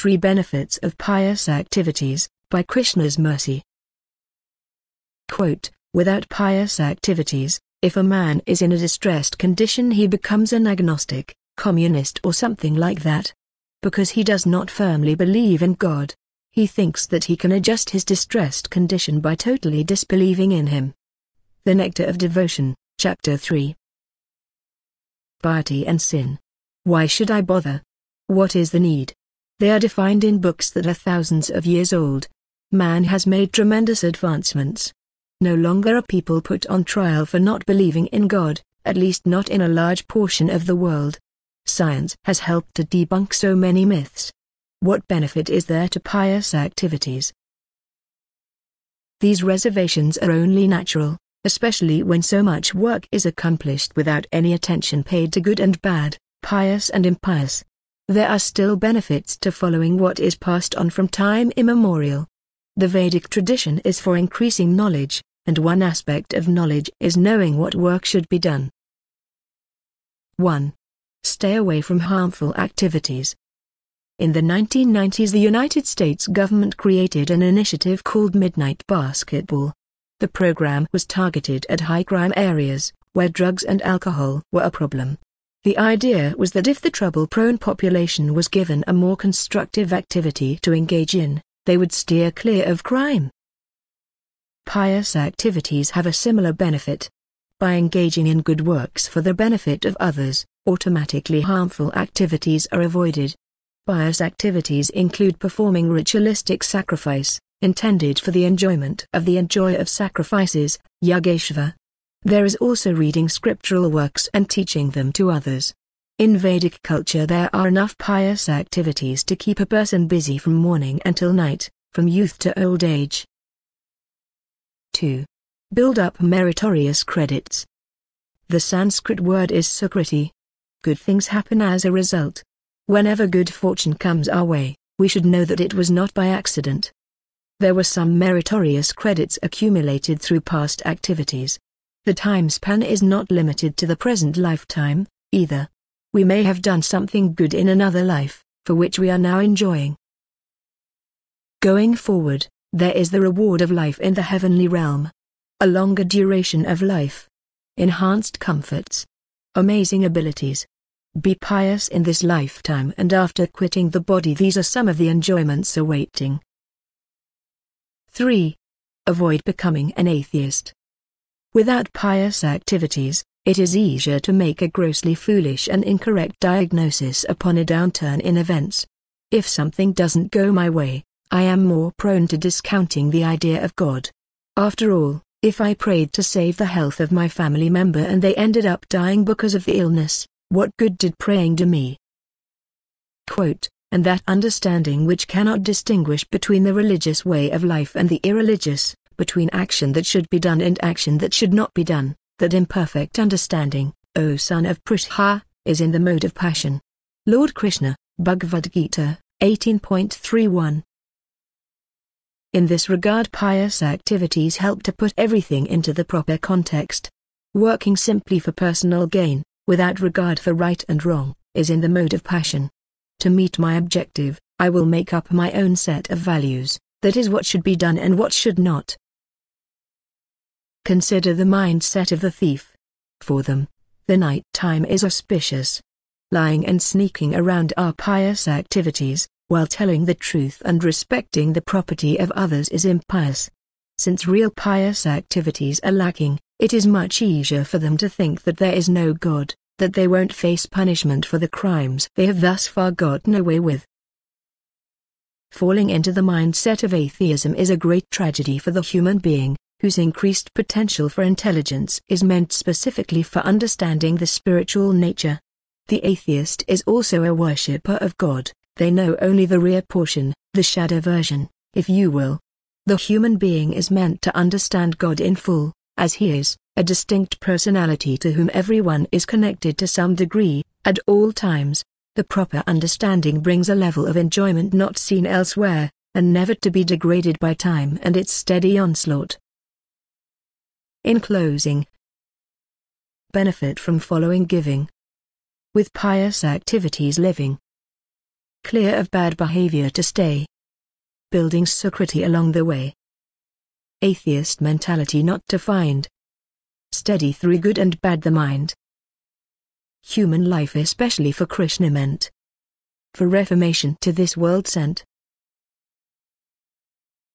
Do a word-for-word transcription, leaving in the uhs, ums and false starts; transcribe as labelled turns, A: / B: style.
A: Three benefits of pious activities, by Krishna's mercy. Quote, without pious activities, if a man is in a distressed condition he becomes an agnostic, communist or something like that. Because he does not firmly believe in God. He thinks that he can adjust his distressed condition by totally disbelieving in him. The Nectar of Devotion, Chapter three. Piety and sin. Why should I bother? What is the need? They are defined in books that are thousands of years old. Man has made tremendous advancements. No longer are people put on trial for not believing in God, at least not in a large portion of the world. Science has helped to debunk so many myths. What benefit is there to pious activities? These reservations are only natural, especially when so much work is accomplished without any attention paid to good and bad, pious and impious. There are still benefits to following what is passed on from time immemorial. The Vedic tradition is for increasing knowledge, and one aspect of knowledge is knowing what work should be done. one. Stay away from harmful activities. In the nineteen nineties the United States government created an initiative called Midnight Basketball. The program was targeted at high-crime areas, where drugs and alcohol were a problem. The idea was that if the trouble-prone population was given a more constructive activity to engage in, they would steer clear of crime. Pious activities have a similar benefit. By engaging in good works for the benefit of others, automatically harmful activities are avoided. Pious activities include performing ritualistic sacrifice, intended for the enjoyment of the enjoyer of sacrifices, Yageshva. There is also reading scriptural works and teaching them to others. In Vedic culture there are enough pious activities to keep a person busy from morning until night, from youth to old age. two. Build up meritorious credits. The Sanskrit word is sukriti. Good things happen as a result. Whenever good fortune comes our way, we should know that it was not by accident. There were some meritorious credits accumulated through past activities. The time span is not limited to the present lifetime, either. We may have done something good in another life, for which we are now enjoying. Going forward, there is the reward of life in the heavenly realm. A longer duration of life. Enhanced comforts. Amazing abilities. Be pious in this lifetime and after quitting the body these are some of the enjoyments awaiting. three. Avoid becoming an atheist. Without pious activities, it is easier to make a grossly foolish and incorrect diagnosis upon a downturn in events. If something doesn't go my way, I am more prone to discounting the idea of God. After all, if I prayed to save the health of my family member and they ended up dying because of the illness, what good did praying do me? Quote, and that understanding which cannot distinguish between the religious way of life and the irreligious, between action that should be done and action that should not be done, that imperfect understanding, O son of Pritha, is in the mode of passion. Lord Krishna, Bhagavad Gita, eighteen point thirty-one. In this regard pious activities help to put everything into the proper context. Working simply for personal gain, without regard for right and wrong, is in the mode of passion. To meet my objective, I will make up my own set of values, that is what should be done and what should not. Consider the mindset of the thief. For them, the night time is auspicious. Lying and sneaking around are pious activities, while telling the truth and respecting the property of others is impious. Since real pious activities are lacking, it is much easier for them to think that there is no God, that they won't face punishment for the crimes they have thus far gotten away with. Falling into the mindset of atheism is a great tragedy for the human being, whose increased potential for intelligence is meant specifically for understanding the spiritual nature. The atheist is also a worshipper of God. They know only the rear portion, the shadow version, if you will. The human being is meant to understand God in full, as he is, a distinct personality to whom everyone is connected to some degree, at all times. The proper understanding brings a level of enjoyment not seen elsewhere, and never to be degraded by time and its steady onslaught. In closing, benefit from following giving. With pious activities living Clear of bad behavior to stay. Building Sukriti along the way. Atheist mentality not to find. Steady through good and bad the mind. Human life especially for Krishna meant. For reformation to this world sent.